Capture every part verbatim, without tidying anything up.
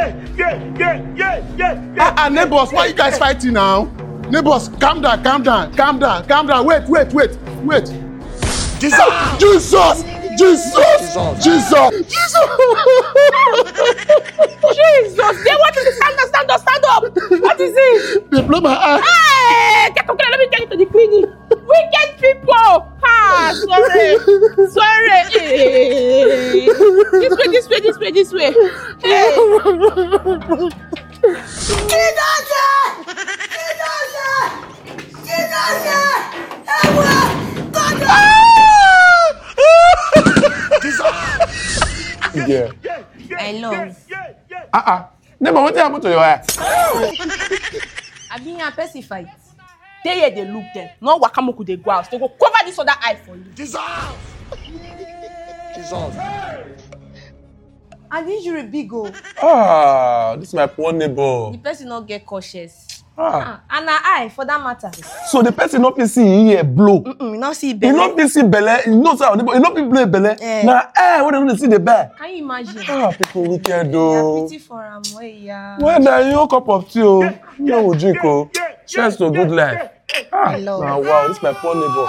yeah, yeah, yeah, yeah, yeah, yeah. Ah, uh, neighbors, why you guys fighting now? Neighbors, calm down, calm down, calm down, calm down. Wait, wait, wait, wait. Jesus! Jesus! Jesus! Jesus! Jesus! Jesus! They want you to stand up, stand up, stand up! What is it? They blow my eye. Hey! Get okay, let me take you to the clinic. Wicked people! Ah, sorry. Sorry. Hey. This way, this way, this way, this way. Hey. Jesus! Jesus! Jesus! Yeah. I love. Uh-uh. Neighbor, what happened to your eye? I been here pacified. They here they look them. No wakamoku they go out. They go cover this other eye for you. Jesus! Jesus! And the injury big go. Ah, this is my poor neighbor. The person not get cautious. Ah. Ah, and her eye for that matter. So the person not see here blow. Mm-mm, not see You belly. not see belly. You know sir, you not blow belly. Eh. Now, eh, when they don't see the bear. Can you imagine? Ah, people wicked You're though. pretty for him, way yeah. Well, now you cup of tea, oh. No will drink, oh. Cheers to good life. Ah, love. now wow, this is my poor neighbor.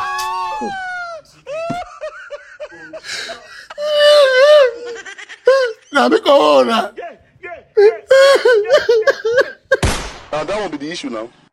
Now, make a Now that won't be the issue now.